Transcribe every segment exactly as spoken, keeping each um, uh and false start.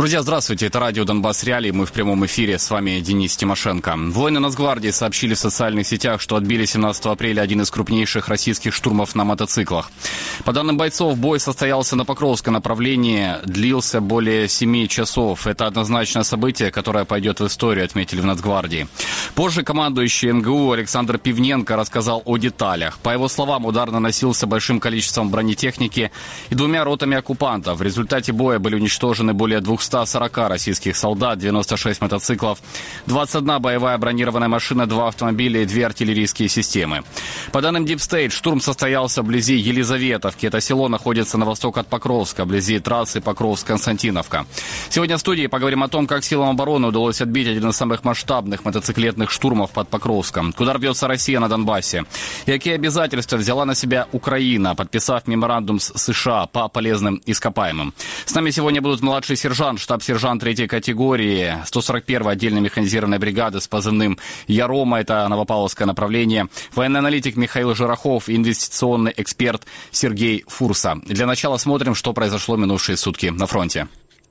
Друзья, здравствуйте. Это радио «Донбасс Реалии». Мы в прямом эфире. С вами Денис Тимошенко. Воины Нацгвардии сообщили в социальных сетях, что отбили семнадцатого апреля один из крупнейших российских штурмов на мотоциклах. По данным бойцов, бой состоялся на Покровском направлении, длился более семи часов. Это однозначно событие, которое пойдет в историю, отметили в Нацгвардии. Позже командующий эн гэ у Александр Пивненко рассказал о деталях. По его словам, удар наносился большим количеством бронетехники и двумя ротами оккупантов. В результате боя были уничтожены более двухсот сорока российских солдат, девяносто шесть мотоциклов, двадцать одна боевая бронированная машина, два автомобиля и две артиллерийские системы. По данным Deep State, штурм состоялся вблизи Елизаветовки. Это село находится на восток от Покровска, вблизи трассы Покровск-Константиновка. Сегодня в студии поговорим о том, как силам обороны удалось отбить один из самых масштабных мотоциклетных штурмов под Покровском. Куда рвется Россия на Донбассе? И какие обязательства взяла на себя Украина, подписав меморандум с США по полезным ископаемым? С нами сегодня будут младший сержант, штаб-сержант третьей категории сто сорок первой отдельной механизированной бригады с позывным «Ярома», это Новопавловское направление, военный аналитик Михаил Жирохов и инвестиционный эксперт Сергей Фурса. Для начала смотрим, что произошло минувшие сутки на фронте.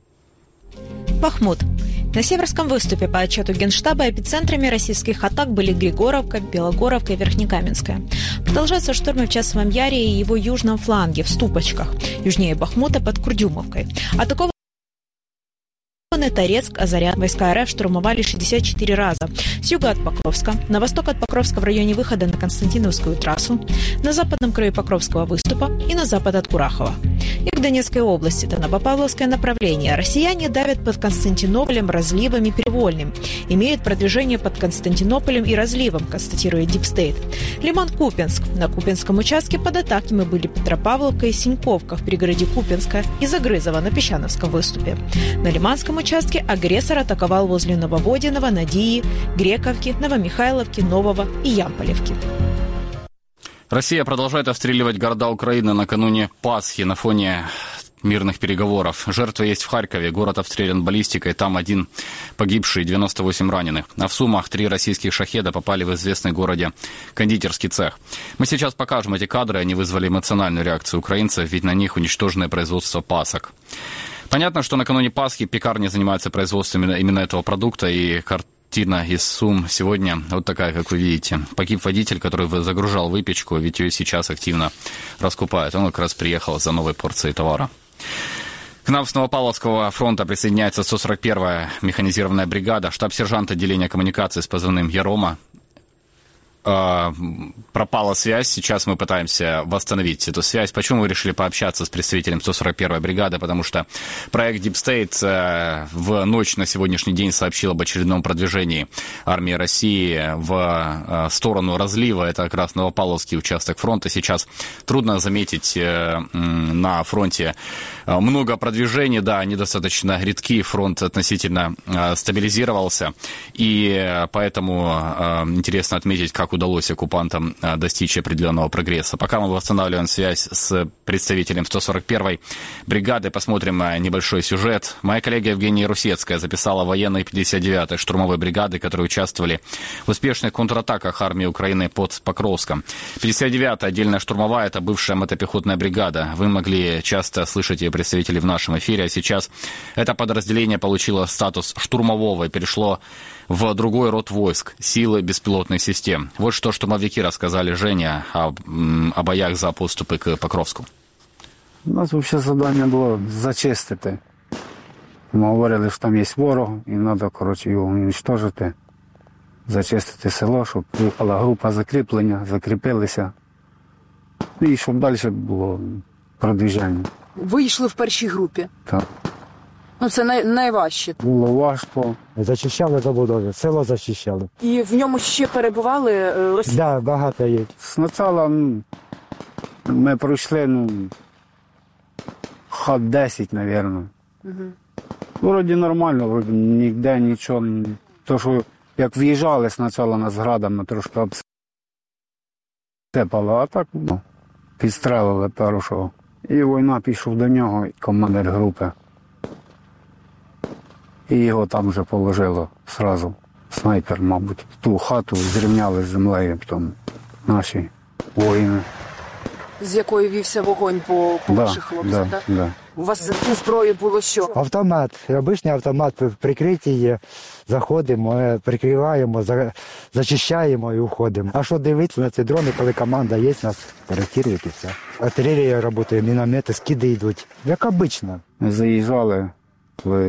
Бахмут. На Северском выступе по отчету Генштаба эпицентрами российских атак были Григоровка, Белогоровка и Верхнекаменская. Продолжаются штурмы в Часовом Яре и его южном фланге, в Ступочках, южнее Бахмута под Курдюмовкой. Атакованы Торецк, Азарян. Войска РФ штурмовали шестьдесят четыре раза. С юга от Покровска, на восток от Покровска в районе выхода на Константиновскую трассу, на западном краю Покровского выступа и на запад от Курахова. И в Донецкой области, это Новопавловское направление. Россияне давят под Константинополем, Разливом и Привольным. Имеют продвижение под Константинополем и Разливом, констатирует Deep State. Лиман-Купенск. На Купенском участке под атаками были Петропавловка и Синьковка в пригороде Купенска и Загрызово на Песчановском выступе. На Лиманском участке агрессор атаковал возле Нововодиного, Надии, Грековки, Новомихайловки, Нового и Ямполевки. Россия продолжает обстреливать города Украины накануне Пасхи на фоне мирных переговоров. Жертвы есть в Харькове. Город обстрелян баллистикой. Там один погибший, девяносто восемь раненых. А в Сумах три российских шахеда попали в известный городе кондитерский цех. Мы сейчас покажем эти кадры. Они вызвали эмоциональную реакцию украинцев, ведь на них уничтоженное производство пасок. Понятно, что накануне Пасхи пекарни занимаются производством именно этого продукта, и картина из Сум сегодня вот такая, как вы видите. Погиб водитель, который загружал выпечку, ведь ее сейчас активно раскупают. Он как раз приехал за новой порцией товара. К нам с Новопавловского фронта присоединяется сто сорок первая механизированная бригада, штаб-сержант отделения коммуникации с позывным «Ярома». Пропала связь, сейчас мы пытаемся восстановить эту связь. Почему вы решили пообщаться с представителем сто сорок первой бригады? Потому что проект Deep State в ночь на сегодняшний день сообщил об очередном продвижении армии России в сторону Разлива. Это как раз Новопавловский участок фронта. Сейчас трудно заметить на фронте много продвижений, да, они достаточно редки, фронт относительно стабилизировался, и поэтому интересно отметить, как удалось оккупантам достичь определенного прогресса. Пока мы восстанавливаем связь с представителем сто сорок первой бригады, посмотрим небольшой сюжет. Моя коллега Евгения Русецкая записала военные пятьдесят девятой штурмовой бригады, которые участвовали в успешных контратаках армии Украины под Покровском. пятьдесят девятая отдельная штурмовая — это бывшая мотопехотная бригада. Вы могли часто слышать ее представителей в нашем эфире, а сейчас это подразделение получило статус штурмового и перешло в другой род войск — силы беспилотных систем. Вот что штурмовики рассказали Жене о, о боях за подступи к Покровську. У нас взагалі завдання було зачистити. Ми говорили, що там є ворог, і треба, коротше, його уничтожити, зачистити село, щоб приїхала група закріплення, закріпилися, і щоб далі було продвіження. Ви йшли в першій групі? Так. Ну, це най- найважче. Було важко. Зачищали забудови, село зачищали. І в ньому ще перебували росіяни? Так, да, багато є. Спочатку ну, ми пройшли, ну, хат десять, мабуть. Угу. Вроді нормально, вроді ніде нічого. То, що як в'їжджали спочатку нас градами, трошки обсипало, а так, ну, підстрелили першого. І війна пішов до нього, командир групи. І його там вже положило одразу. Снайпер, мабуть. В ту хату зрівняли з землею, потім наші воїни. з якої вівся вогонь по, по Да, ваших хлопцях, да, так? да. У вас у зброї було що? Автомат, обичний автомат в прикритті є. Заходимо, е, прикриваємо, за- зачищаємо і уходимо. А що дивитися на ці дрони, коли команда є, нас коректують і все. Артилерія працює, міномети, скиди йдуть. Як обично. Ми заїжджали, коли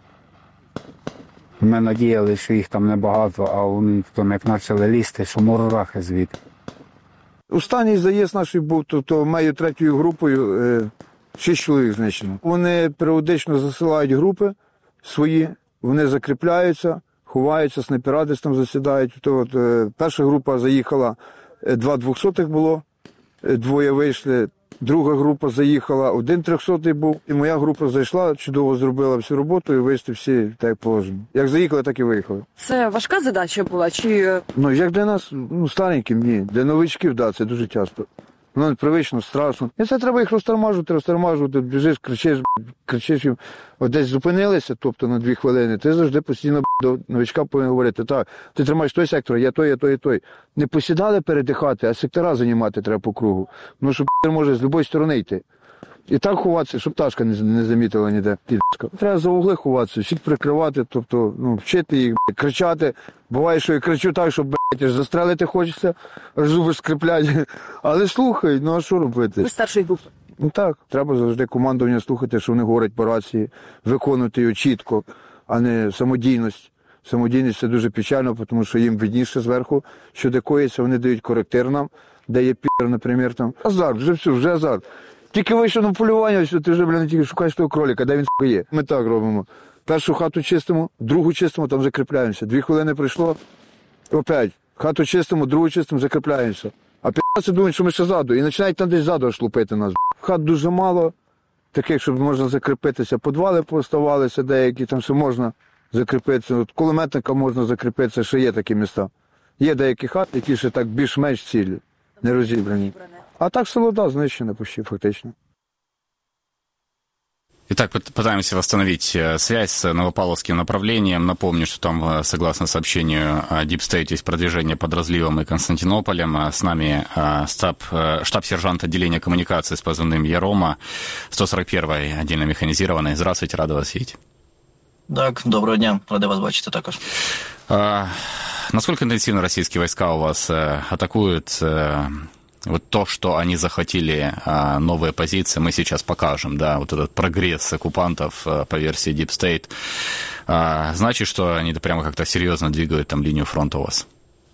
ми надіялися, що їх там небагато, а вони потім як почали лізти, що мурахи звідти. Останній заїзд наш був, тобто моєю третьою групою, е, шість чоловік знищено. Вони періодично засилають групи свої, вони закріпляються, ховаються, снайпера десь там засідають. То от, е, перша група заїхала, е, два двохсотих було, е, двоє вийшли. Друга група заїхала, один трьохсотий був. І моя група зайшла, чудово зробила всю роботу і вийшли всі так як положено. Як заїхали, так і виїхали. Це важка задача була? Чи Ну, як для нас, ну, стареньким, ні. Для новичків, да, це дуже тяжко. Воно непривично, страшно. І це треба їх розтормажувати, розтормажувати, біжиш, кричиш, кричиш їм. От десь зупинилися, тобто на дві хвилини, ти завжди постійно до новичка повинен говорити, так, ти тримаєш той сектор, я той, я той, я той. Не посідали передихати, а сектора займати треба по кругу. Ну, щоб може з будь-якої сторони йти. І так ховатися, щоб пташка не, не замітила ніде. Треба за угли ховатися, всіх прикривати, тобто, ну, вчити їх, кричати. Буває, що я кричу так, що, блядь, аж застрелити хочеться, аж зуби скриплять. Але слухай, ну а що робити? ви старшої групи? Ну так, треба завжди командування слухати, що вони говорять по рації, виконувати його чітко, а не самодійність. Самодійність – це дуже печально, тому що їм видніше зверху, що де коїться, вони дають коректир нам, де є пір, наприклад, там. Азарт, вже все, вже азарт. Тільки вийшов на полювання, що ти вже, блін, тільки шукаєш того кролика, де він є. Ми так робимо. Першу хату чистимо, другу чистимо, там закріпляємося. Дві хвилини пройшло, опять. Хату чистимо, другу чистимо, закріпляємося. А п'ятнадцять думають, що ми ще ззаду. І починають там десь ззаду аж лупити нас. Хат дуже мало, таких, щоб можна закріпитися. Подвали поставалися деякі, там ще можна закріпитися. От кулеметника можна закріпитися, ще є такі міста. Є деякі хати, які ще так більш-менш цілі, не розібрані. А так село, да, знищене почти, фактично. Итак, пытаемся восстановить связь с Новопавловским направлением. Напомню, что там, согласно сообщению Deep State, есть продвижение под Разливом и Константинополем. С нами штаб, штаб-сержант отделения коммуникации с позывным Ярома, сто сорок первой отдельно механизированной. Здравствуйте, рада вас видеть. Так, доброго дня, рада вас бачити також. А, насколько интенсивно российские войска у вас атакуют? Вот то, что они захватили а, новые позиции, мы сейчас покажем, да, вот этот прогресс оккупантов а, по версии Deep State, а, значит, что они прямо как-то серьезно двигают там линию фронта у вас?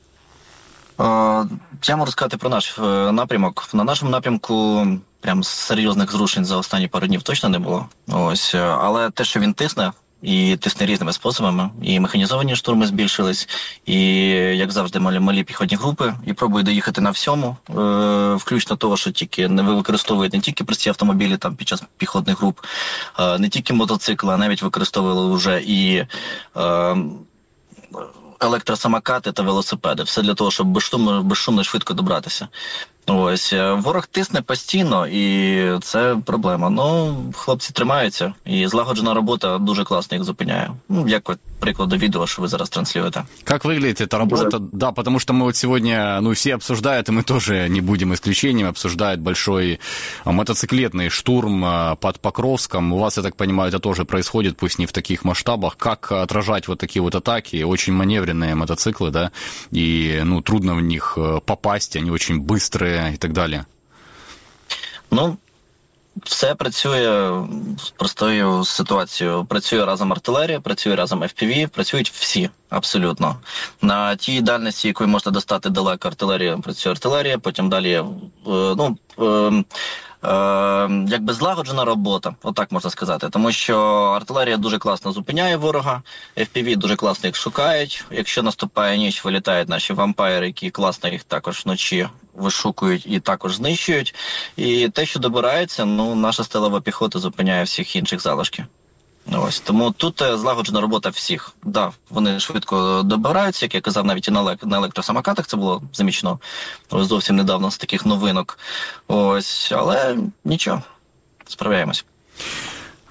Я можу сказати про наш напрямок. На нашому напрямку прям серйозних зрушень за останні пару днів точно не було. Ось, але те, що він тисне, і тисне різними способами, і механізовані штурми збільшились, і, як завжди, малі, малі піхотні групи, і пробують доїхати на всьому, е, включно того, що тільки не використовують не тільки прості автомобілі там під час піхотних груп, е, не тільки мотоцикли, а навіть використовували вже і е, електросамокати та велосипеди. Все для того, щоб безшумно, безшумно швидко добратися. Ось, ворог тисне постійно, і це проблема. Ну, хлопці тримаються, і злагоджена робота дуже класно їх зупиняє. Ну, як от прикладу відео, що ви зараз транслюєте. Как выглядит эта работа? Уже. Да, потому что мы вот сегодня, ну, все обсуждают, и мы тоже не будем исключением, обсуждают большой мотоциклетный штурм под Покровском. У вас, я так понимаю, это тоже происходит, пусть не в таких масштабах. Как отражать вот такие вот атаки? Очень маневренные мотоциклы, да, и, ну, трудно в них попасть, они очень быстрые, і так далі? Ну, все працює з простою ситуацією. Працює разом артилерія, працює разом еф пі ві, працюють всі, абсолютно. На тій дальності, якої можна достати далеко артилерія, працює артилерія, потім далі, ну, Е, якби злагоджена робота, отак можна сказати, тому що артилерія дуже класно зупиняє ворога, еф пі ві дуже класно їх шукають, якщо наступає ніч, вилітають наші вампайри, які класно їх також вночі вишукують і також знищують, і те, що добирається, ну, наша стелова піхота зупиняє всіх інших залишків. Ось, тому тут злагоджена робота всіх. Да, вони швидко добираються, як я казав, навіть і на, елек- на електросамокатах це було замічено ось зовсім недавно з таких новинок. Ось, але нічого, справляємось.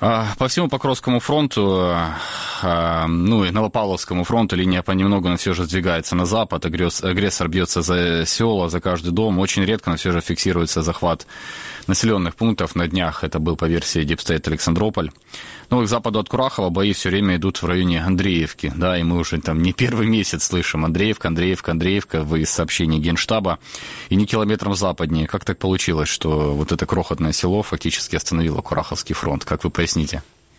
По всему Покровскому фронту, ну и Новопавловскому фронту линия понемногу, но все же сдвигается на запад. Агрессор бьется за села, за каждый дом. Очень редко, но все же фиксируется захват населенных пунктов. На днях это был, по версии Deep State, Александрополь. Ну и к западу от Курахова бои все время идут в районе Андреевки, да, и мы уже там не первый месяц слышим Андреевка, Андреевка, Андреевка в сообщении Генштаба, и не километром западнее. Как так получилось, что вот это крохотное село фактически остановило Кураховский фронт? Как ви поясните?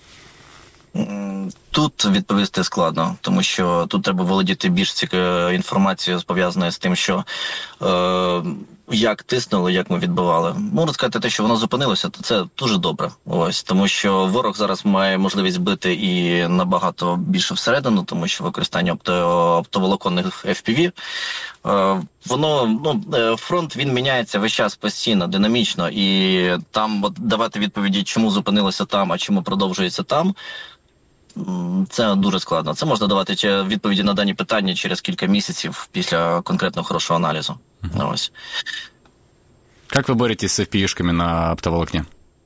Тут відповісти складно, тому що тут треба володіти більш цікавою інформацією, пов'язаною з тим, що е, як тиснули, як ми відбивали. Можна сказати, те, що воно зупинилося, то це дуже добре. Ось, тому що ворог зараз має можливість бити і набагато більше всередину, тому що використання опто, оптоволоконних еф пі ві, е, воно, ну, фронт, він міняється весь час постійно, динамічно, і там от, давати відповіді, чому зупинилося там, а чому продовжується там, це дуже складно. Це можна давати відповіді на дані питання через кілька місяців після конкретно хорошого аналізу. Uh-huh. Ось. Як ви боретесь з еф пі ві-шками на оптоволокні?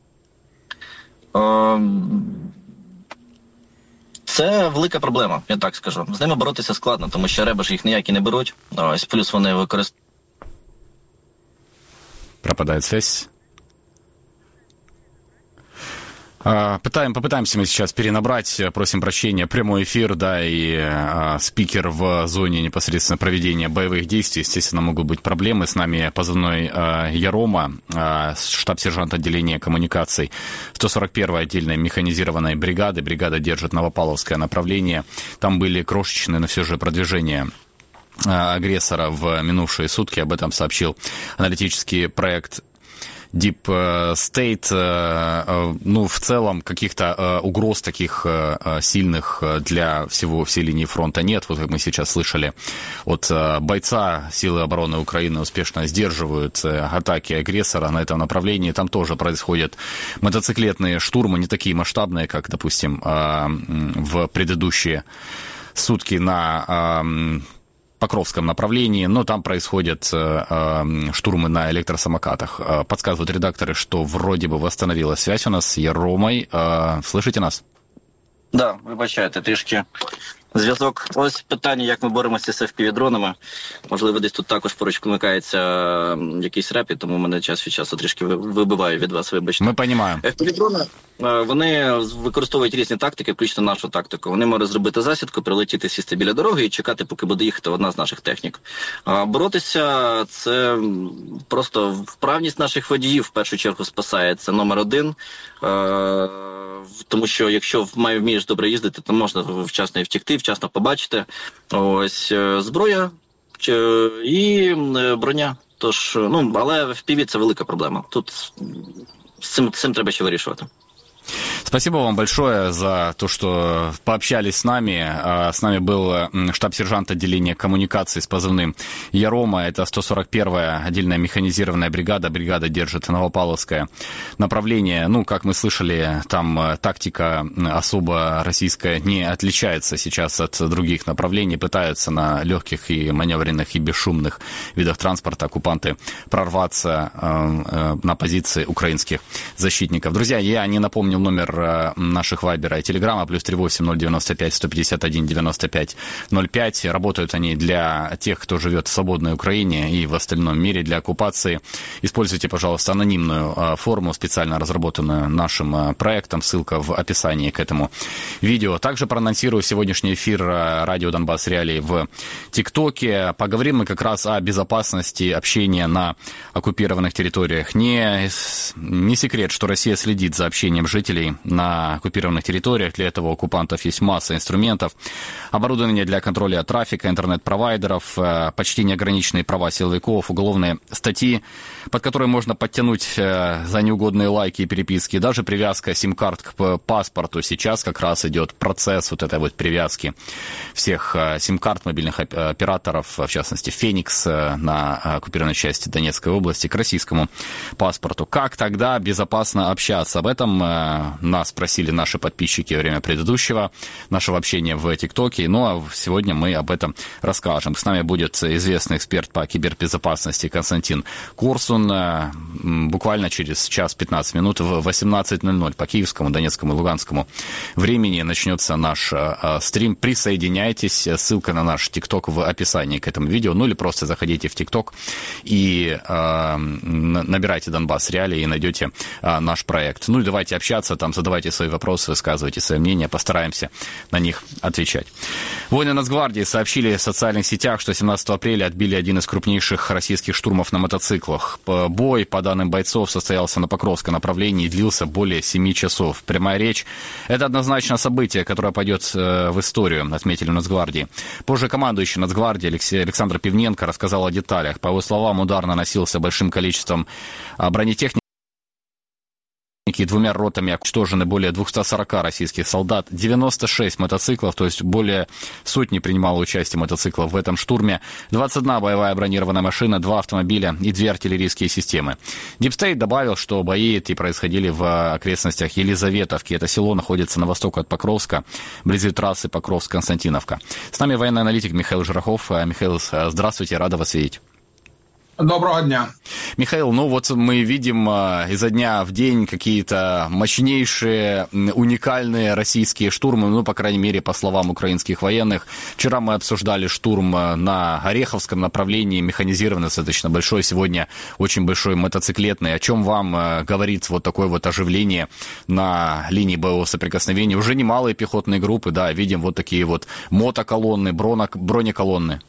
Це велика проблема, я так скажу. З ними боротися складно, тому що реби ж їх ніякі не беруть. Ось, плюс вони використовують... Пропадає связь. Пытаем, попытаемся мы сейчас перенабрать, просим прощения, прямой эфир, да, и а, спикер в зоне непосредственно проведения боевых действий. Естественно, могут быть проблемы. С нами позывной а, Ярома, а, штаб-сержант отделения коммуникаций сто сорок первой отдельной механизированной бригады. Бригада держит Новопавловское направление. Там были крошечные, но все же продвижения агрессора в минувшие сутки. Об этом сообщил аналитический проект Deep State. Ну, в целом, каких-то угроз таких сильных для всего, всей линии фронта нет. Вот как мы сейчас слышали от бойца силы обороны Украины, успешно сдерживают атаки агрессора на этом направлении. Там тоже происходят мотоциклетные штурмы, не такие масштабные, как, допустим, в предыдущие сутки на Покровском направлении, но там происходят э, э, штурмы на электросамокатах. Э, подсказывают редакторы, что вроде бы восстановилась связь у нас с Яромой. Э, слышите нас? Да, вибачайте, трішки зв'язок. Ось питання, як ми боремося з еф пі ві-дронами. Можливо, десь тут також поруч вмикається якийсь реп, тому мене час від часу трішки вибиває від вас, вибачте. Ми розуміємо. еф пі ві-дрони, вони використовують різні тактики, включно нашу тактику. Вони можуть зробити засідку, прилетіти, сісти біля дороги і чекати, поки буде їхати одна з наших технік. Боротися – це просто вправність наших водіїв, в першу чергу, спасає. Це номер один. Тому що якщо вмієш добре їздити, то можна вчасно і втекти, вчасно побачити. Ось зброя і броня. Тож, ну, але в еф пі ві це велика проблема. Тут з цим, з цим треба ще вирішувати. Спасибо вам большое за то, что пообщались с нами. С нами был штаб-сержант отделения коммуникаций с позывным Ярома. Это сто сорок первая отдельная механизированная бригада. Бригада держит Новопавловское направление. Ну, как мы слышали, там тактика особо российская не отличается сейчас от других направлений. Пытаются на легких и маневренных и бесшумных видах транспорта оккупанты прорваться на позиции украинских защитников. Друзья, я не напомнил номер наших вайбера и телеграмма, плюс три восемь ноль девяносто пять сто пятьдесят один девяносто пять ноль пять. Работают они для тех, кто живет в свободной Украине и в остальном мире для оккупации. Используйте, пожалуйста, анонимную форму, специально разработанную нашим проектом. Ссылка в описании к этому видео. Также проанонсирую сегодняшний эфир радио Донбасс Реалии в ТикТоке. Поговорим мы как раз о безопасности общения на оккупированных территориях. Не, не секрет, что Россия следит за общением жителей на оккупированных территориях. Для этого у оккупантов есть масса инструментов. Оборудование для контроля трафика, интернет-провайдеров, почти неограниченные права силовиков, уголовные статьи, под которые можно подтянуть за неугодные лайки и переписки. Даже привязка сим-карт к паспорту. Сейчас как раз идет процесс вот этой вот привязки всех сим-карт мобильных операторов, в частности Феникс на оккупированной части Донецкой области, к российскому паспорту. Как тогда безопасно общаться? Об этом на нас просили наши подписчики во время предыдущего нашего общения в ТикТоке. Ну, а сегодня мы об этом расскажем. С нами будет известный эксперт по кибербезопасности Константин Корсун. Буквально через час пятнадцать минут в восемнадцать ноль ноль по киевскому, донецкому и луганскому времени начнется наш стрим. Присоединяйтесь. Ссылка на наш ТикТок в описании к этому видео. Ну, или просто заходите в ТикТок и э, набирайте «Донбасс Реалии» и найдете э, наш проект. Ну, и давайте общаться, там задавайте свои вопросы, высказывайте свои мнения, постараемся на них отвечать. Воины Нацгвардии сообщили в социальных сетях, что семнадцатого апреля отбили один из крупнейших российских штурмов на мотоциклах. Бой, по данным бойцов, состоялся на Покровском направлении и длился более семи часов. Прямая речь – это однозначно событие, которое пойдет в историю, отметили в Нацгвардии. Позже командующий Нацгвардии Алексей, Александр Пивненко рассказал о деталях. По его словам, удар наносился большим количеством бронетехники. Двумя ротами уничтожены более двухсот сорока российских солдат, девяносто шесть мотоциклов, то есть более сотни принимало участие мотоциклов в этом штурме, двадцать одна боевая бронированная машина, два автомобиля и две артиллерийские системы. Дипстейт добавил, что бои эти происходили в окрестностях Елизаветовки. Это село находится на восток от Покровска, вблизи трассы Покровск-Константиновка. С нами военный аналитик Михаил Жирахов. Михаил, здравствуйте, рада вас видеть. Доброго дня. Михаил, ну вот мы видим изо дня в день какие-то мощнейшие, уникальные российские штурмы, ну, по крайней мере, по словам украинских военных. Вчера мы обсуждали штурм на Ореховском направлении, механизированный, достаточно большой, сегодня очень большой мотоциклетный. О чем вам говорит вот такое вот оживление на линии боевого соприкосновения? Уже немалые пехотные группы, да, видим вот такие вот мотоколонны, бронеколонны.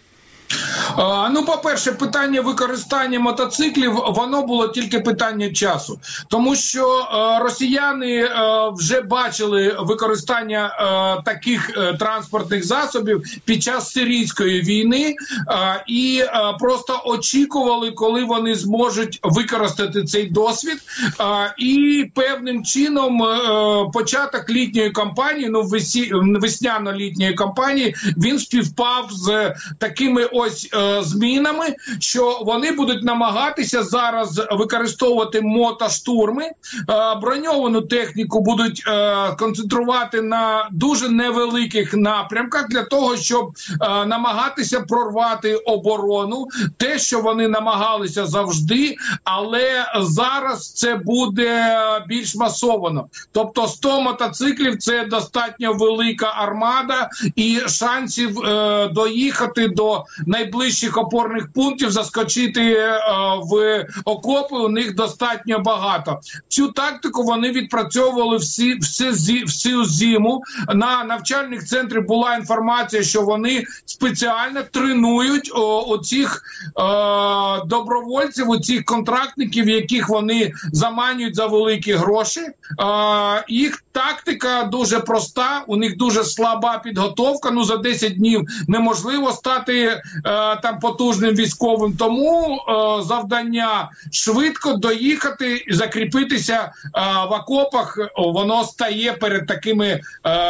Ну, по-перше, питання використання мотоциклів, воно було тільки питання часу. Тому що росіяни вже бачили використання таких транспортних засобів під час сирійської війни і просто очікували, коли вони зможуть використати цей досвід. І певним чином початок літньої кампанії, ну, весняно-літньої кампанії, він співпав з такими ось змінами, що вони будуть намагатися зараз використовувати мотоштурми, броньовану техніку будуть концентрувати на дуже невеликих напрямках для того, щоб намагатися прорвати оборону, те, що вони намагалися завжди, але зараз це буде більш масовано. Тобто сто мотоциклів – це достатньо велика армада, і шансів доїхати до найближчих опорних пунктів, заскочити е, в окопи у них достатньо багато. Цю тактику вони відпрацьовували всі, всі, всю зиму. На навчальних центрах була інформація, що вони спеціально тренують о, оцих е, добровольців, оцих контрактників, яких вони заманюють за великі гроші. Е, їх тактика дуже проста, у них дуже слаба підготовка, ну за десять днів неможливо стати там потужним військовим, тому е, завдання швидко доїхати і закріпитися е, в окопах, воно стає перед такими е,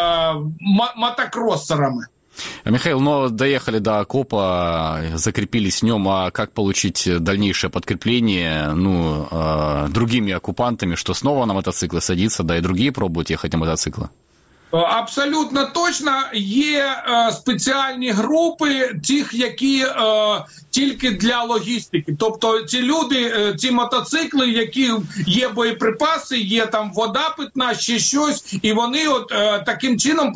мотокроссерами. Михаил, ну доехали до окопа, закрепились в нем, а как получить дальнейшее подкрепление, ну, э, другими оккупантами, что снова на мотоциклы садиться, да и другие пробуют ехать на мотоциклы? Абсолютно точно. Є е, спеціальні групи, тих, які е, тільки для логістики. Тобто ці люди, е, ці мотоцикли, які є боєприпаси, є там вода питна, ще щось, і вони от е, таким чином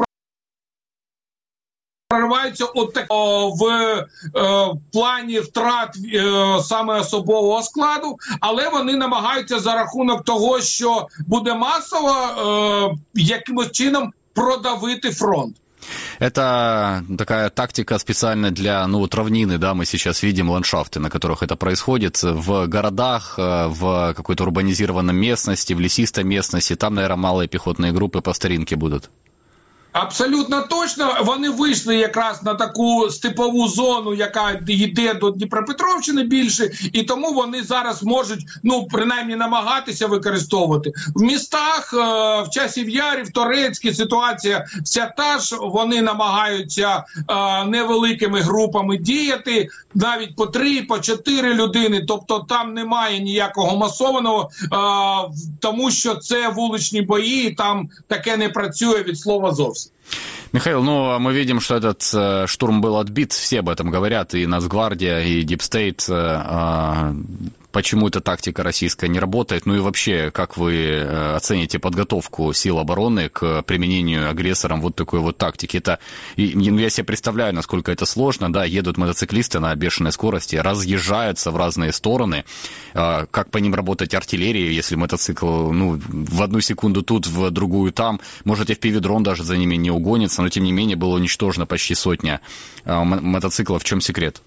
прориваються от так, о, в е, плані втрат е, саме особового складу, але вони намагаються за рахунок того, що буде масово, е, якимось чином продавити фронт. Это такая тактика специально для, ну, вот равнины, да, мы сейчас видим ландшафты, на которых это происходит, в городах, в какой-то урбанизированной местности, в лесистой местности, там, наверное, малые пехотные группы по старинке будут. Абсолютно точно. Вони вийшли якраз на таку степову зону, яка йде до Дніпропетровщини більше, і тому вони зараз можуть, ну, принаймні намагатися використовувати. В містах, в Часів Ярі, в Торецькі ситуація вся та ж, вони намагаються невеликими групами діяти, навіть по три, по чотири людини, тобто там немає ніякого масованого, тому що це вуличні бої, і там таке не працює від слова зовсім. Михаил, ну, мы видим, что этот э, штурм был отбит, все об этом говорят, и Нацгвардия, и Дипстейт. Э, почему эта тактика российская не работает? Ну и вообще, как вы э, оцените подготовку сил обороны к применению агрессором вот такой вот тактики? Это, и, ну, я себе представляю, насколько это сложно, да, едут мотоциклисты на бешеной скорости, разъезжаются в разные стороны, э, как по ним работать артиллерии, если мотоцикл, ну, в одну секунду тут, в другую там, может, эф пи ви-дрон даже за ними не угонится, но тем не менее было уничтожено почти сотня э, мотоциклов. В чем секрет?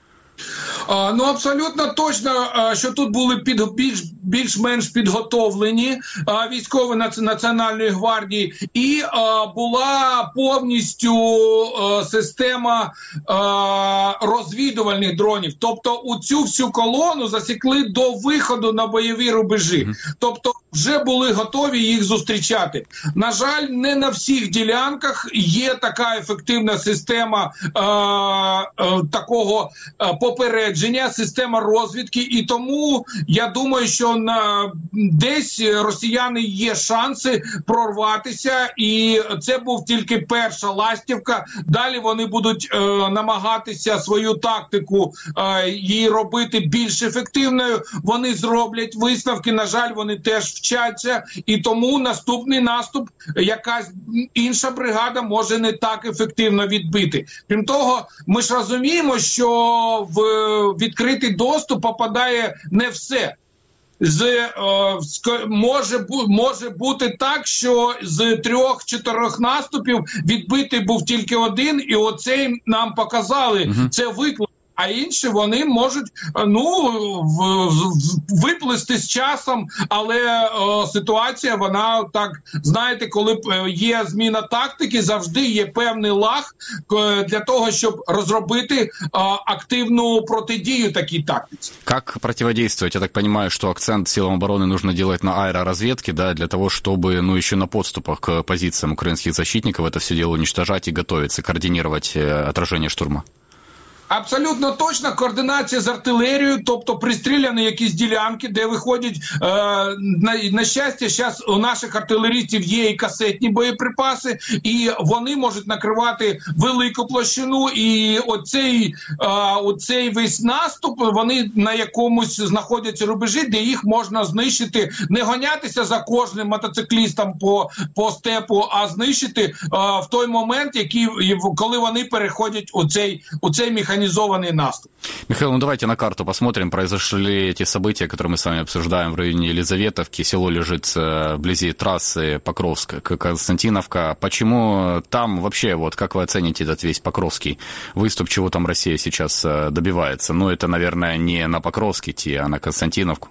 Ну, абсолютно точно, що тут були під, більш, більш-менш підготовлені військові Національної гвардії, і була повністю система розвідувальних дронів. Тобто у цю всю колону засікли до виходу на бойові рубежі. Тобто вже були готові їх зустрічати. На жаль, не на всіх ділянках є така ефективна система е, е, такого попередження, система розвідки, і тому я думаю, що на десь росіяни є шанси прорватися, і це був тільки перша ластівка. Далі вони будуть е, намагатися свою тактику е, її робити більш ефективною. Вони зроблять висновки, на жаль, вони теж вчаться, і тому наступний наступ якась інша бригада може не так ефективно відбити. Крім того, ми ж розуміємо, що в відкритий доступ попадає не все. З, е, може, може бути так, що з трьох-чотирьох наступів відбитий був тільки один, і оцей нам показали, uh-huh. це виклик. А інші вони можуть, ну, виплисти з часом, але о, ситуація, вона так, знаєте, коли є зміна тактики, завжди є певний лаг для того, щоб розробити о, активну протидію такій тактиці. Как противодействовать? Я так понимаю, что акцент силам обороны нужно делать на аэроразведке, да, для того, чтобы, ну, еще на подступах к позициям украинских защитников это все дело уничтожать и готовиться, координировать отражение штурма. Абсолютно точно, координація з артилерією, тобто пристріляні якісь ділянки, де виходять, е, на, на щастя, зараз у наших артилерістів є і касетні боєприпаси, і вони можуть накривати велику площину, і оцей, е, оцей весь наступ, вони на якомусь знаходяться рубежі, де їх можна знищити, не гонятися за кожним мотоциклістом по, по степу, а знищити е, в той момент, який, коли вони переходять у цей, у цей механізм. Организованный наступ. Михаил, ну давайте на карту посмотрим. Произошли эти события, которые мы с вами обсуждаем в районе Елизаветовки. Село лежит вблизи трассы Покровск-Константиновка. Почему там вообще, вот как вы оцените этот весь Покровский выступ, чего там Россия сейчас добивается? Ну, это, наверное, не на Покровск идти, а на Константиновку.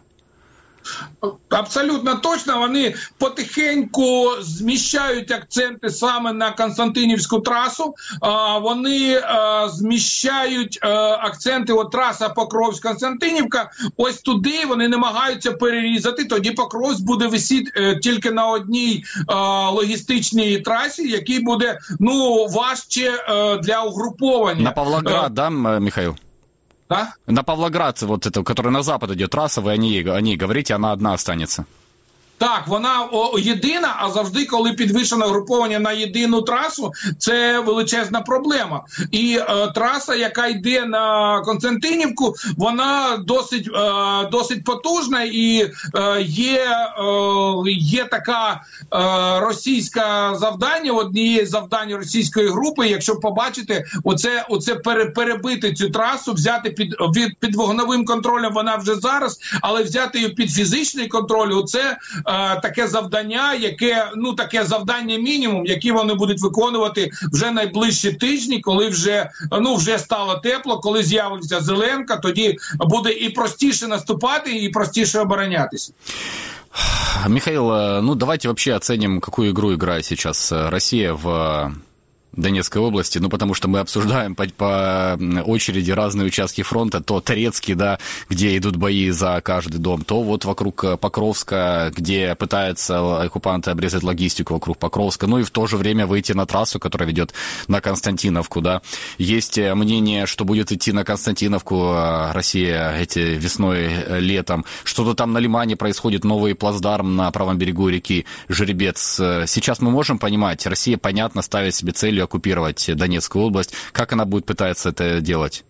Абсолютно точно, вони потихеньку зміщають акценти саме на Константинівську трасу, вони зміщають акценти, от траса Покровськ-Константинівка, ось туди вони намагаються перерізати, тоді Покровськ буде висіти тільки на одній логістичній трасі, який буде, ну, важче для угруповання. На Павлоград, да, Михаил? Да? На Павлоград, вот это, которая на запад идет трасса, вы о ней, о ней говорите, она одна останется. Так, вона о, єдина, а завжди, коли підвищено груповання на єдину трасу, це величезна проблема. І е, траса, яка йде на Константинівку, вона досить, е, досить потужна, і е, є, е, є така е, російська завдання, однієї завдань російської групи, якщо побачите, оце, оце пере, перебити цю трасу, взяти під, від, під вогневим контролем, вона вже зараз, але взяти її під фізичний контроль, оце таке завдання, яке, ну, таке завдання мінімум, які вони будуть виконувати вже найближчі тижні, коли вже, ну, вже стало тепло, коли з'явиться зеленка, тоді буде і простіше наступати, і простіше оборонятися. Михаил, ну давайте вообще оценим, какую игру играет сейчас Россия в Донецкой области, ну, потому что мы обсуждаем по, по очереди разные участки фронта, то Торецкий, да, где идут бои за каждый дом, то вот вокруг Покровска, где пытаются оккупанты обрезать логистику вокруг Покровска, ну и в то же время выйти на трассу, которая ведет на Константиновку, да. Есть мнение, что будет идти на Константиновку Россия эти весной, летом, что-то там на Лимане происходит, новый плацдарм на правом берегу реки Жеребец. Сейчас мы можем понимать, Россия, понятно, ставит себе целью оккупировать Донецкую область. Как она будет пытаться это делать?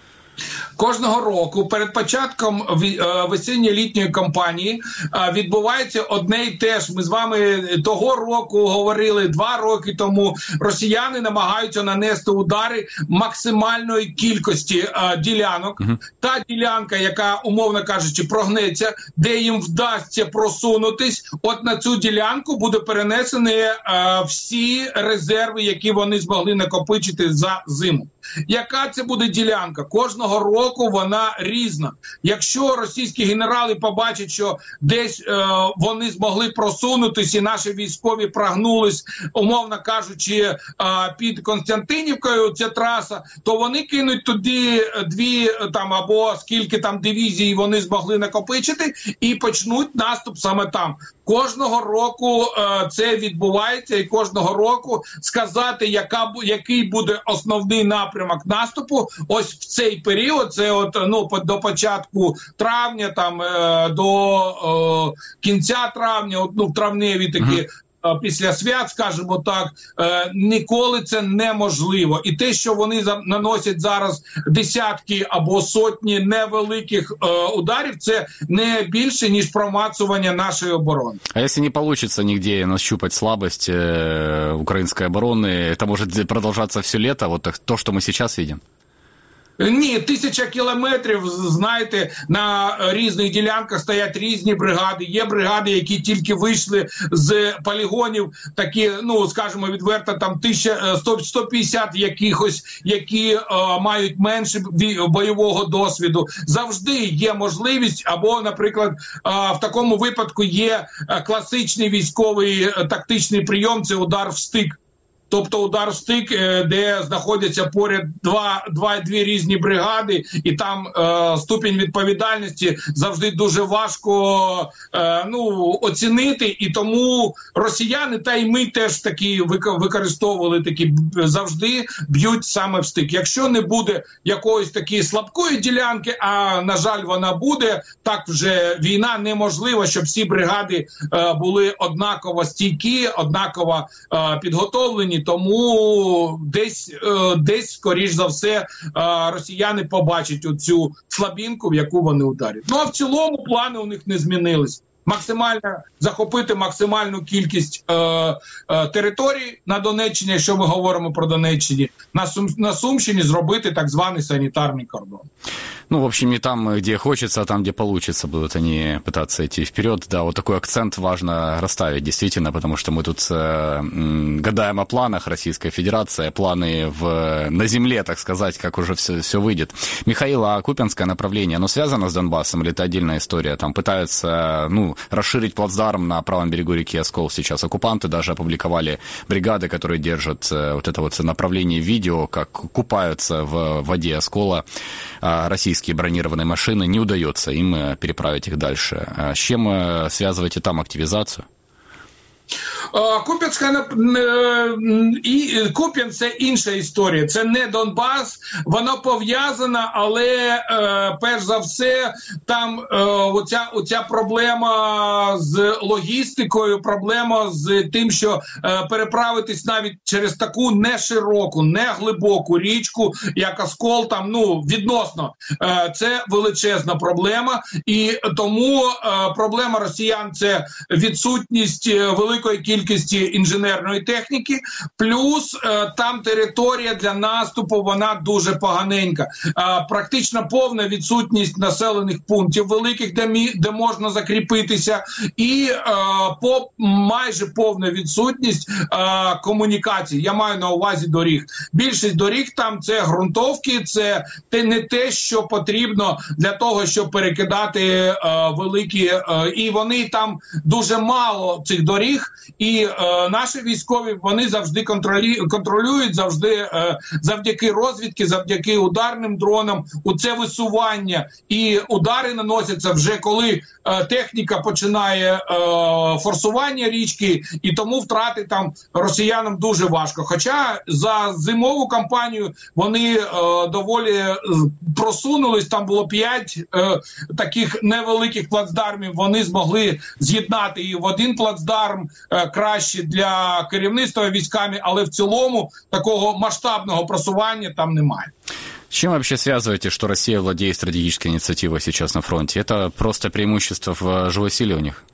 Кожного року перед початком весінньо-літньої кампанії відбувається одне й те ж. Ми з вами того року говорили, два роки тому, росіяни намагаються нанести удари максимальної кількості ділянок. Uh-huh. Та ділянка, яка, умовно кажучи, прогнеться, де їм вдасться просунутись, от на цю ділянку буде перенесені всі резерви, які вони змогли накопичити за зиму. Яка це буде ділянка? Кожного року вона різна. Якщо російські генерали побачать, що десь е, вони змогли просунутися і наші військові прогнулись, умовно кажучи, е, під Константинівкою, ця траса, то вони кинуть туди дві там або скільки там дивізій вони змогли накопичити і почнуть наступ саме там. Кожного року е, це відбувається, і кожного року сказати, яка, який буде основний напрямок наступу, ось в цей період, це от, ну, до початку травня, там, е, до е, кінця травня, от, ну, травневі такі, mm-hmm. після свят, скажімо так, ніколи це неможливо. І те, що вони наносять зараз десятки або сотні невеликих ударів, це не більше, ніж промацування нашої оборони. А якщо не вийде нігде нащупати слабость української оборони, це може продовжуватися все літо, вот то, що ми зараз бачимо? Ні, тисяча кілометрів, знаєте, на різних ділянках стоять різні бригади. Є бригади, які тільки вийшли з полігонів, такі, ну, скажімо, відверто, там сто п'ятдесят якихось, які е, мають менше бойового досвіду. Завжди є можливість, або, наприклад, е, в такому випадку є класичний військовий е, тактичний прийом, це удар в стик. Тобто удар в стик, де знаходяться поряд два, два, дві різні бригади, і там е, ступінь відповідальності завжди дуже важко е, ну, оцінити. І тому росіяни, та й ми теж такі використовували такі, завжди б'ють саме в стик. Якщо не буде якоїсь такої слабкої ділянки, а, на жаль, вона буде, так вже війна неможлива, щоб всі бригади е, були однаково стійкі, однаково е, підготовлені. Тому десь, десь, скоріш за все, росіяни побачать оцю слабінку, в яку вони ударять. Ну, а в цілому плани у них не змінились. Максимально захопити максимальну кількість е, е, територій на Донеччині, якщо ми говоримо про Донеччині, на, Сум, на Сумщині зробити так званий санітарний кордон. Ну, в общем, не там, где хочется, а там, где получится, будут они пытаться идти вперед. Да, вот такой акцент важно расставить, действительно, потому что мы тут э, гадаем о планах Российской Федерации, планы в, на земле, так сказать, как уже все, все выйдет. Михаил, а Купянское направление, оно связано с Донбассом или это отдельная история? Там пытаются, ну, расширить плацдарм на правом берегу реки Оскол сейчас. Оккупанты даже опубликовали бригады, которые держат э, вот это вот направление видео, как купаются в воде Оскола э, российские бронированные машины, не удается им переправить их дальше. С чем связываете там активизацию? Куп'янська і Куп'ян – це інша історія, це не Донбас, воно пов'язано, але е, перш за все там е, оця, оця проблема з логістикою, проблема з тим, що е, переправитись навіть через таку не широку, не глибоку річку, як Оскол, там, ну, відносно, е, це величезна проблема, і тому е, проблема росіян – це відсутність великої кількості кількості інженерної техніки, плюс е, там територія для наступу, вона дуже поганенька. Е, практично повна відсутність населених пунктів великих, де, мі, де можна закріпитися, і е, по, майже повна відсутність е, комунікацій. Я маю на увазі доріг. Більшість доріг там це ґрунтовки, це те, не те, що потрібно для того, щоб перекидати е, великі, е, і вони там дуже мало цих доріг, і е, наші військові, вони завжди контролі, контролюють, завжди е, завдяки розвідки, завдяки ударним дронам, у це висування, і удари наносяться вже коли е, техніка починає е, форсування річки, і тому втрати там росіянам дуже важко. Хоча за зимову кампанію вони е, доволі е, просунулись, там було п'ять е, таких невеликих плацдармів, вони змогли з'єднати і в один плацдарм е, краще для керівництва військами, але в цілому такого масштабного просування там немає. С чем вообще связываете, что Россия владеет стратегической инициативой сейчас на фронте? Это просто преимущество в живой силе у них?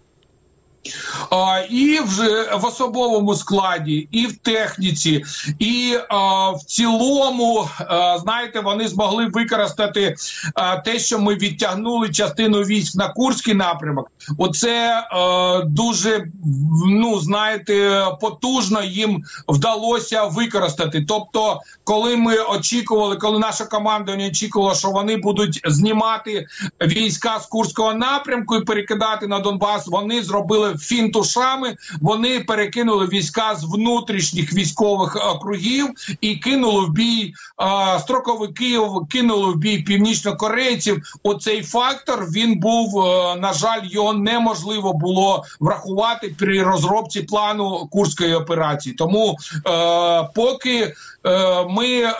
І в, в особовому складі, і в техніці, і а, в цілому, а, знаєте, вони змогли використати а, те, що ми відтягнули частину військ на Курський напрямок. Оце а, дуже, ну, знаєте, потужно їм вдалося використати. Тобто, коли ми очікували, коли наша командування очікувала, що вони будуть знімати війська з Курського напрямку і перекидати на Донбас, вони зробили фінт ушами, вони перекинули війська з внутрішніх військових округів і кинули в бій а, строковиків, кинули в бій північнокорейців. Оцей фактор, він був, а, на жаль, його неможливо було врахувати при розробці плану Курської операції. Тому а, поки а, ми а,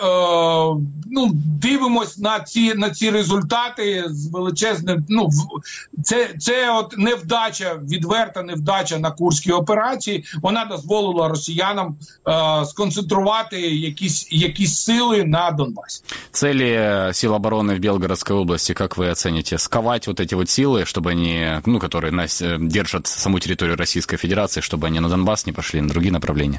ну, дивимось на ці, на ці результати з величезним, ну, це, це от невдача, відверта невдача на Курській операції, вона дозволила росіянам э, сконцентрувати якісь, якісь сили на Донбасі. Цели сил обороны в Белгородской области, как вы оцените? Сковать вот эти вот силы, чтобы они, ну, которые нас, держат саму территорию Российской Федерации, чтобы они на Донбасс не пошли, на другие направления?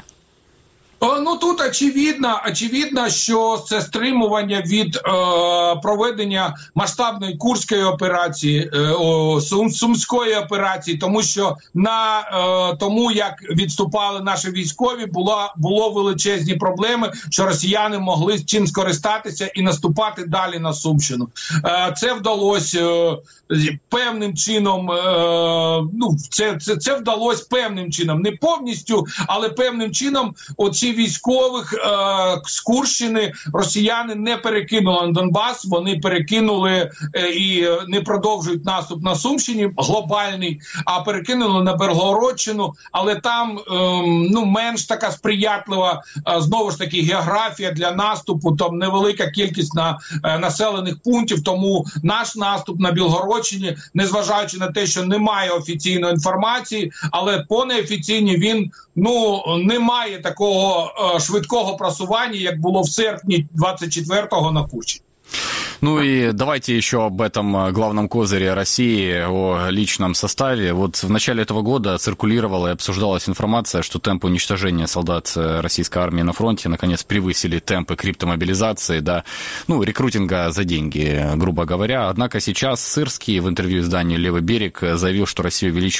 Ну, тут очевидно, очевидно, що це стримування від е, проведення масштабної Курської операції, е, о, Сум, Сумської операції, тому що на е, тому, як відступали наші військові, було, було величезні проблеми, що росіяни могли чим скористатися і наступати далі на Сумщину. Е, це вдалося е, певним чином, е, ну, це, це, це вдалося певним чином, не повністю, але певним чином оці військових е, з Курщини росіяни не перекинули на Донбас, вони перекинули е, і не продовжують наступ на Сумщині, глобальний, а перекинули на Белгородщину, але там е, ну, менш така сприятлива, е, знову ж таки, географія для наступу, там невелика кількість на, е, населених пунктів, тому наш наступ на Білгородщині, незважаючи на те, що немає офіційної інформації, але по неофіційній він, ну, не має такого швидкого просування, як було в серпні двадцять четвертого на Курчі. Ну и давайте еще об этом главном козыре России, о личном составе. Вот в начале этого года циркулировала и обсуждалась информация, что темпы уничтожения солдат российской армии на фронте наконец превысили темпы криптомобилизации, да, ну, рекрутинга за деньги, грубо говоря. Однако сейчас Сырский в интервью изданию «Левый берег» заявил, что Россия увеличивает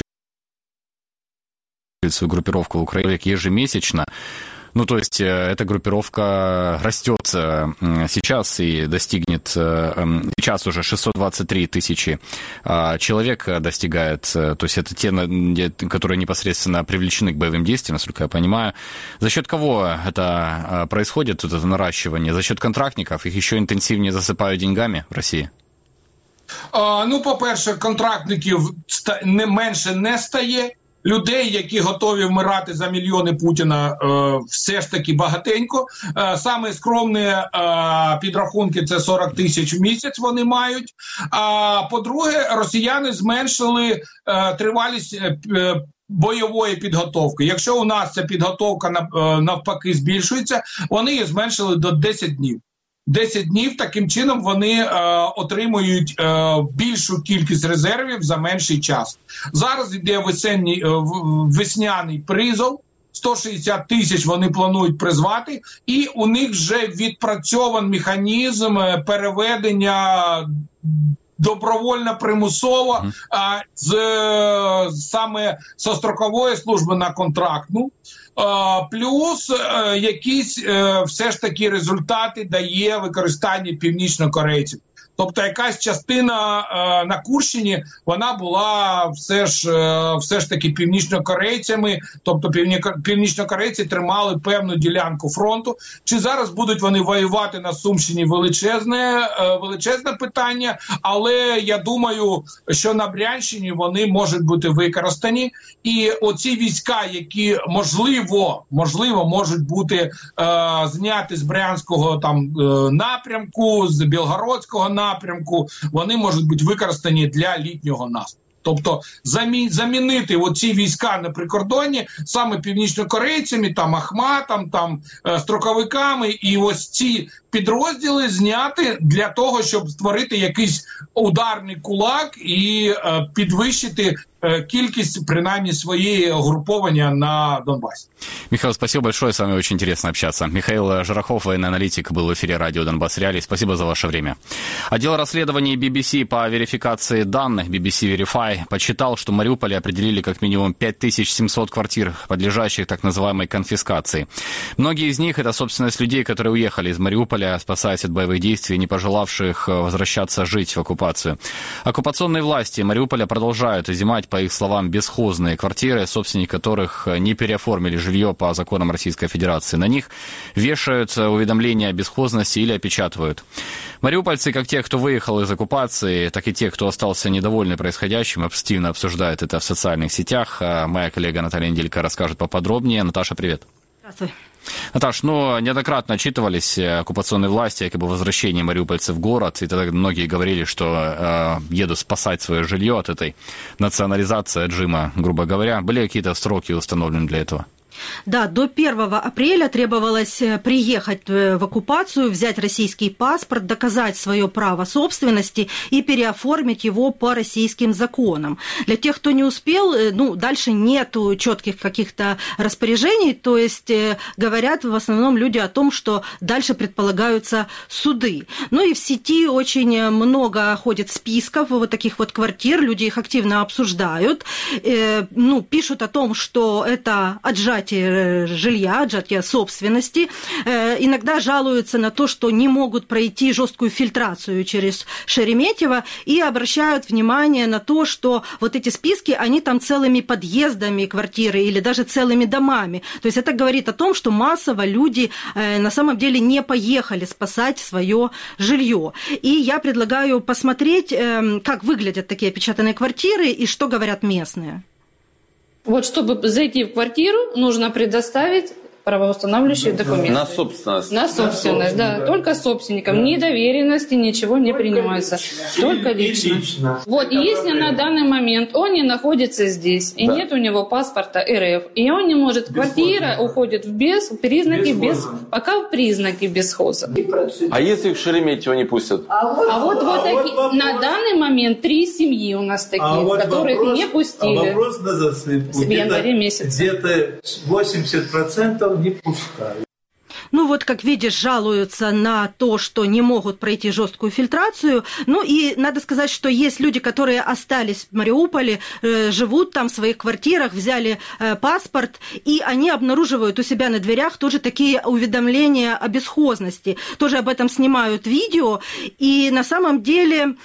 свою группировку в Украине ежемесячно. Ну, то есть эта группировка растет сейчас и достигнет, сейчас уже шестьсот двадцать три тысячи человек достигает, то есть это те, которые непосредственно привлечены к боевым действиям, насколько я понимаю. За счет кого это происходит, это наращивание? За счет контрактников? Их еще интенсивнее засыпают деньгами в России? А, ну, по-перше, контрактників не менше не стає. Людей, які готові вмирати за мільйони Путіна, е, все ж таки багатенько. Е, саме скромні е, підрахунки – це сорок тисяч в місяць вони мають. А по-друге, росіяни зменшили е, тривалість е, бойової підготовки. Якщо у нас ця підготовка навпаки збільшується, вони її зменшили до десять днів. десять днів. Таким чином вони е, отримують е, більшу кількість резервів за менший час. Зараз йде весенній, е, весняний призов. сто шістдесят тисяч вони планують призвати, і у них вже відпрацьований механізм переведення добровольно примусово mm. а, з саме зі строкової служби на контрактну. А, плюс а, якісь а, все ж таки результати дає використання північнокорейців. Тобто якась частина е, на Курщині, вона була все ж, е, все ж таки північнокорейцями, тобто півні, північнокорейці тримали певну ділянку фронту. Чи зараз будуть вони воювати на Сумщині, величезне, е, величезне питання, але я думаю, що на Брянщині вони можуть бути використані. І оці війська, які можливо, можливо можуть бути е, зняті з Брянського там, е, напрямку, з Білгородського напрямку, напрямку, вони можуть бути використані для літнього наступу. Тобто замі, замінити оці війська на прикордонні саме північнокорейцями, там Ахматом, там е, строковиками, і ось ці підрозділи зняти для того, щоб створити якийсь ударний кулак і е, підвищити е, кількість, принаймні, своєї угруповання на Донбасі. Михаил, спасибо большое, с вами очень интересно общаться. Михаил Жарахов, военный аналитик, был в эфире радио «Донбасс Реалии». Спасибо за ваше время. Отдел расследований би би си по верификации данных би би си Verify подсчитал, что в Мариуполе определили как минимум пять тысяч семьсот квартир, подлежащих так называемой конфискации. Многие из них – это собственность людей, которые уехали из Мариуполя, спасаясь от боевых действий, не пожелавших возвращаться жить в оккупацию. Оккупационные власти Мариуполя продолжают изымать, по их словам, бесхозные квартиры, собственники которых не переоформили жилье по законам Российской Федерации. На них вешают уведомления о бесхозности или опечатывают. Мариупольцы, как те, кто выехал из оккупации, так и те, кто остался недовольны происходящим, активно обсуждают это в социальных сетях. Моя коллега Наталья Неделько расскажет поподробнее. Наташа, привет. Здравствуй. Наташ, ну, неоднократно отчитывались оккупационные власти якобы о возвращении мариупольцев в город, и тогда многие говорили, что э, едут спасать свое жилье от этой национализации отжима, грубо говоря. Были какие-то сроки установлены для этого? Да, до первого апреля требовалось приехать в оккупацию, взять российский паспорт, доказать свое право собственности и переоформить его по российским законам. Для тех, кто не успел, ну, дальше нету четких каких-то распоряжений, то есть говорят в основном люди о том, что дальше предполагаются суды. Ну и в сети очень много ходит списков вот таких вот квартир, люди их активно обсуждают, ну, пишут о том, что это отжать жилья, отжатие собственности. Иногда жалуются на то, что не могут пройти жесткую фильтрацию через Шереметьево, и обращают внимание на то, что вот эти списки, они там целыми подъездами квартиры или даже целыми домами. То есть это говорит о том, что массово люди на самом деле не поехали спасать свое жилье. И я предлагаю посмотреть, как выглядят такие опечатанные квартиры и что говорят местные. Вот чтобы зайти в квартиру, нужно предоставить правоустанавливающие документы. На собственность. На собственность, да. да. Только собственникам. Ни доверенности, ничего не принимается. Только лично. лично. Вот, и если на данный момент он не находится здесь, и да. нет у него паспорта эр эф, и он не может, квартира уходит в без, признаки без, пока в признаки бесхоза. А если в Шереметьево не пустят? А вот, а вот, а вот, вот таки, на данный момент три семьи у нас таких, а вот которых вопрос, не пустили. А вопрос на засыпку. В январе месяце. Где-то восемьдесят процентов не пускают. Ну вот, как видишь, жалуются на то, что не могут пройти жесткую фильтрацию. Ну и надо сказать, что есть люди, которые остались в Мариуполе, э, живут там в своих квартирах, взяли э, паспорт, и они обнаруживают у себя на дверях тоже такие уведомления о бесхозности. Тоже об этом снимают видео. И на самом деле э,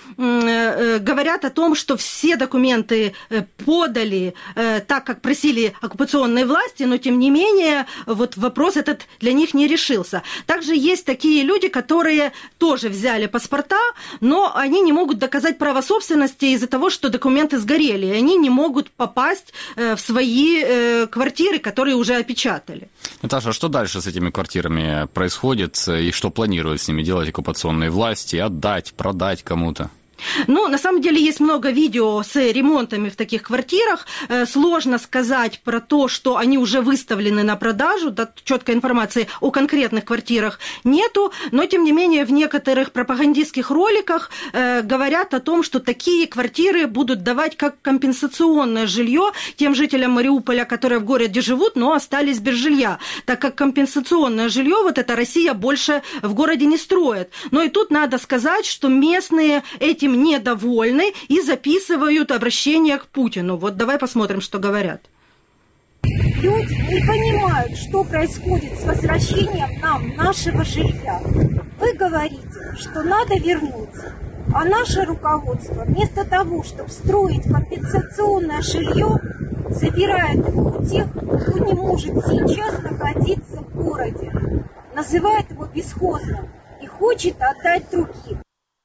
э, говорят о том, что все документы э, подали э, так, как просили оккупационные власти, но тем не менее вот вопрос этот для них не решился. Также есть такие люди, которые тоже взяли паспорта, но они не могут доказать право собственности из-за того, что документы сгорели, и они не могут попасть в свои квартиры, которые уже опечатали. Наташа, а что дальше с этими квартирами происходит, и что планируют с ними делать оккупационные власти? Отдать, продать кому-то? Ну, на самом деле есть много видео с ремонтами в таких квартирах. Сложно сказать про то, что они уже выставлены на продажу. Да, четкой информации о конкретных квартирах нету. Но, тем не менее, в некоторых пропагандистских роликах э, говорят о том, что такие квартиры будут давать как компенсационное жилье тем жителям Мариуполя, которые в городе живут, но остались без жилья. Так как компенсационное жилье, вот эта Россия больше в городе не строит. Но и тут надо сказать, что местные этим недовольны и записывают обращение к Путину. Вот давай посмотрим, что говорят. Люди не понимают, что происходит с возвращением нам нашего жилья. Вы говорите, что надо вернуть, а наше руководство вместо того, чтобы строить компенсационное жилье, забирает его у тех, кто не может сейчас находиться в городе, называет его бесхозным и хочет отдать другим.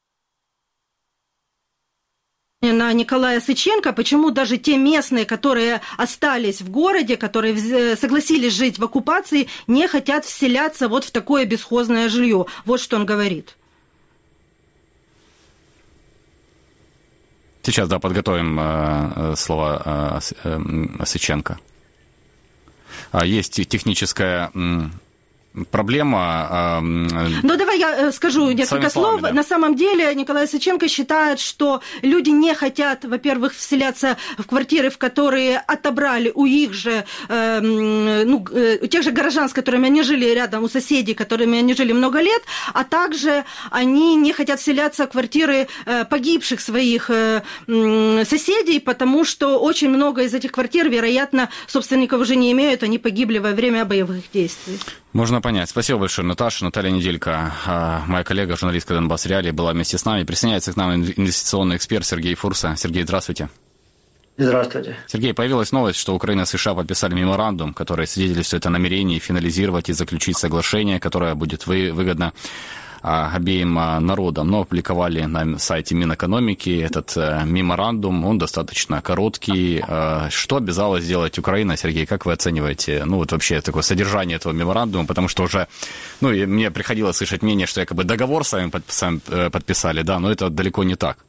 На Николая Сыченко, почему даже те местные, которые остались в городе, которые согласились жить в оккупации, не хотят вселяться вот в такое бесхозное жилье. Вот что он говорит. Сейчас, да, подготовим э, слова э, э, Сыченко. Есть техническая... Э, проблема... Э, ну, давай я скажу несколько слов. Да. На самом деле Николай Сыченко считает, что люди не хотят, во-первых, вселяться в квартиры, в которые отобрали у их же, э, ну, э, у тех же горожан, с которыми они жили рядом, у соседей, которыми они жили много лет, а также они не хотят вселяться в квартиры э, погибших своих э, э, соседей, потому что очень много из этих квартир, вероятно, собственников уже не имеют, они погибли во время боевых действий. Можно понять. Спасибо большое, Наташа. Наталья Неделько, моя коллега, журналистка Донбасс Реалии, была вместе с нами. Присоединяется к нам инвестиционный эксперт Сергей Фурса. Сергей, здравствуйте. Здравствуйте. Сергей, появилась новость, что Украина и США подписали меморандум, который свидетельствует о намерении финализировать и заключить соглашение, которое будет выгодно обеим народам, но опубликовали на сайте Минэкономики этот меморандум, он достаточно короткий. Что обязалась сделать Украина, Сергей, как вы оцениваете, ну, вот вообще такое содержание этого меморандума, потому что уже, ну, мне приходилось слышать мнение, что якобы договор сами подписали, да, но это далеко не так.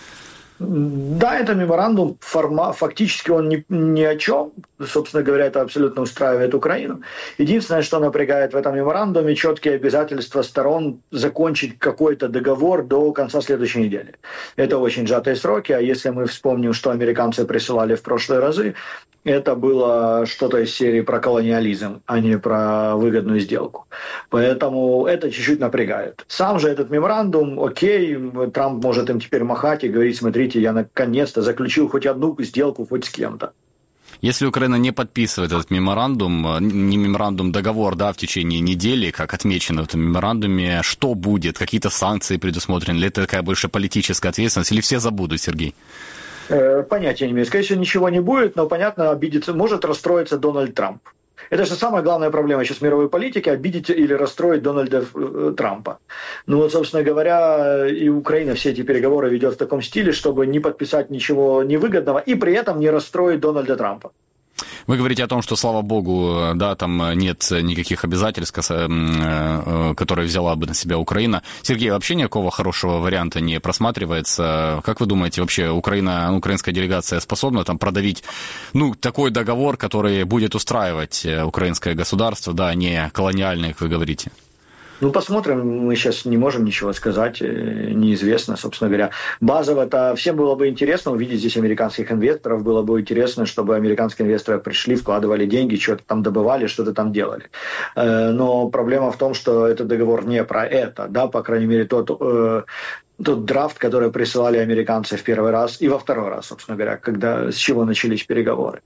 Да, это меморандум, форма, фактически он ни, ни о чем, собственно говоря, это абсолютно устраивает Украину. Единственное, что напрягает в этом меморандуме, четкие обязательства сторон закончить какой-то договор до конца следующей недели. Это очень сжатые сроки, а если мы вспомним, что американцы присылали в прошлые разы, это было что-то из серии про колониализм, а не про выгодную сделку. Поэтому это чуть-чуть напрягает. Сам же этот меморандум, окей, Трамп может им теперь махать и говорить, смотрите, я наконец-то заключил хоть одну сделку хоть с кем-то. Если Украина не подписывает этот меморандум, не меморандум, договор, да, в течение недели, как отмечено в этом меморандуме, что будет? Какие-то санкции предусмотрены? Или это такая больше политическая ответственность? Или все забудут, Сергей? Понятия не имею. Скорее всего, ничего не будет, но, понятно, обидеться, может расстроиться Дональд Трамп. Это же самая главная проблема сейчас мировой политики – обидеть или расстроить Дональда Трампа. Ну вот, собственно говоря, и Украина все эти переговоры ведет в таком стиле, чтобы не подписать ничего невыгодного и при этом не расстроить Дональда Трампа. Вы говорите о том, что, слава богу, да, там нет никаких обязательств, которые взяла бы на себя Украина. Сергей, вообще никакого хорошего варианта не просматривается. Как вы думаете, вообще Украина, украинская делегация способна там продавить, ну, такой договор, который будет устраивать украинское государство, да, не колониальное, как вы говорите? Ну, посмотрим, мы сейчас не можем ничего сказать, неизвестно, собственно говоря. Базово-то всем было бы интересно увидеть здесь американских инвесторов, было бы интересно, чтобы американские инвесторы пришли, вкладывали деньги, что-то там добывали, что-то там делали. Но проблема в том, что этот договор не про это, да, по крайней мере, тот... тот драфт, который присылали американцы в первый раз и во второй раз, собственно говоря, когда, с чего начались переговоры.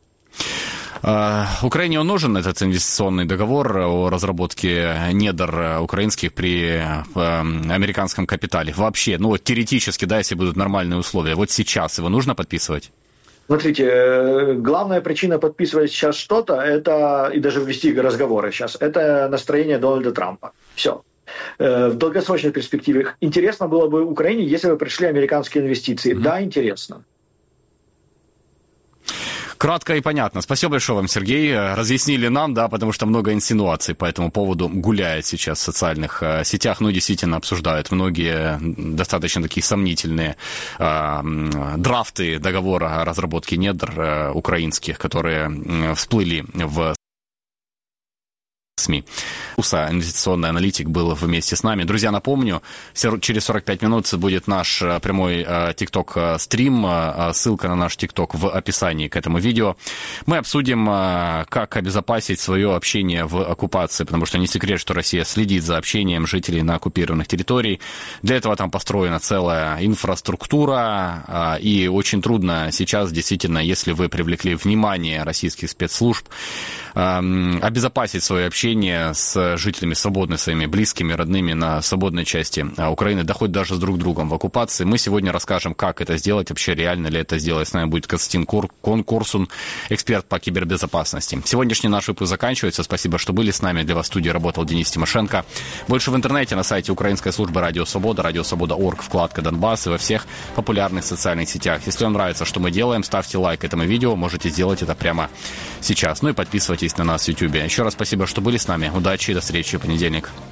Украине он нужен, этот инвестиционный договор о разработке недр украинских при американском капитале? Вообще, ну вот теоретически, да, если будут нормальные условия, вот сейчас его нужно подписывать? Смотрите, главная причина подписывать сейчас что-то, это, и даже ввести разговоры сейчас, это настроение Дональда Трампа. Все. В долгосрочной перспективе. Интересно было бы Украине, если бы пришли американские инвестиции. Mm-hmm. Да, интересно. Кратко и понятно. Спасибо большое вам, Сергей. Разъяснили нам, да, потому что много инсинуаций по этому поводу гуляет сейчас в социальных э, сетях. Ну, действительно, обсуждают многие достаточно такие сомнительные э, драфты договора о разработке недр э, украинских, которые э, всплыли в СМИ. Уса, инвестиционный аналитик, был вместе с нами. Друзья, напомню, через сорок пять минут будет наш прямой ТикТок-стрим. Ссылка на наш ТикТок в описании к этому видео. Мы обсудим, как обезопасить свое общение в оккупации, потому что не секрет, что Россия следит за общением жителей на оккупированных территориях. Для этого там построена целая инфраструктура, и очень трудно сейчас, действительно, если вы привлекли внимание российских спецслужб, обезопасить свое общение с жителями свободной, своими близкими, родными на свободной части Украины, да хоть даже с друг другом в оккупации. Мы сегодня расскажем, как это сделать, вообще реально ли это сделать. С нами будет Константин Конкурсун, эксперт по кибербезопасности. Сегодняшний наш выпуск заканчивается. Спасибо, что были с нами. Для вас в студии работал Денис Тимошенко. Больше в интернете на сайте Украинской службы Радио Свобода, радио свобода точка орг, вкладка Донбасс и во всех популярных социальных сетях. Если вам нравится, что мы делаем, ставьте лайк этому видео. Можете сделать это прямо сейчас. Ну и подписывайтесь на нас в YouTube. Еще раз спасибо, что были с нами. Удачи и до встречи в понедельник.